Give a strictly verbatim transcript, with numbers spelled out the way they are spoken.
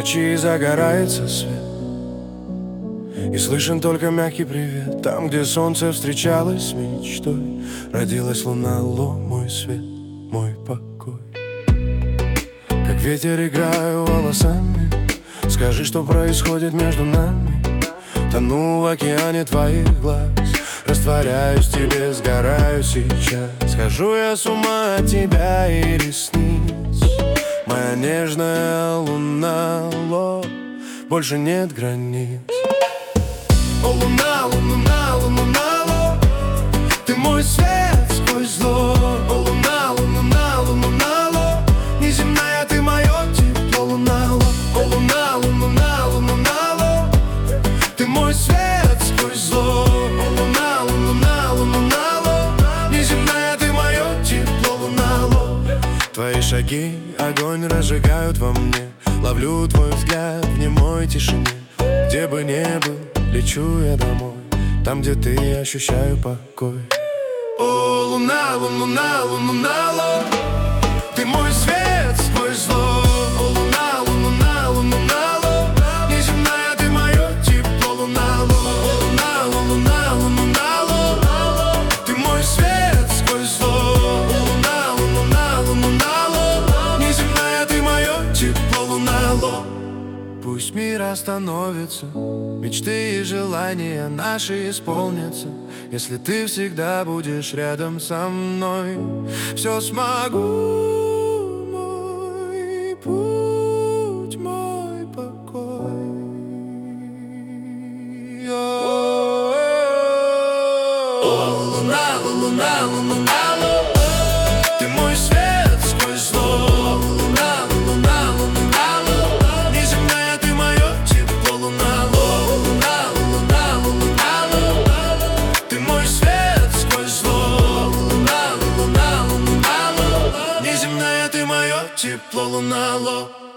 ночи загорается свет, и слышен только мягкий привет. Там, где солнце встречалось с мечтой, родилась луна, ло, мой свет, мой покой. Как ветер играю волосами, скажи, что происходит между нами. Тону в океане твоих глаз, растворяюсь в тебе, сгораю сейчас. Схожу я с ума от тебя и ресниц. Моя нежная луна, ло, больше нет границ. О, луна, луна, луна, ло, ты мой свет сквозь зло. О, луна, луна, луна, ло, неземная ты мое тепло, луна, ло. О, луна, луна, луна, ло, ты мой свет сквозь зло. О, луна, луна, луна, ло, неземная ты мое тепло, луна, ло. Твои шаги огонь разжигают во мне, ловлю твой взгляд в немой тишине. Где бы ни был, лечу я домой, там, где ты, ощущаю покой. О, луна, луна, луна, ло, ты мой свет сквозь зло. О, луна, луна, луна, ло, неземная ты мое тепло, луна, ло. О, луна, луна, луна, ло, ты мой свет сквозь зло. О, луна, луна, луна, ло, неземная ты мое тепло, луна, ло. Пусть мир остановится, мечты и желания наши исполнятся, если ты всегда будешь рядом со мной. Все смогу, мой путь, мой покой. О, луна, луна, луна, ло, ты мой свет сквозь зло. Тепло, луна, ло.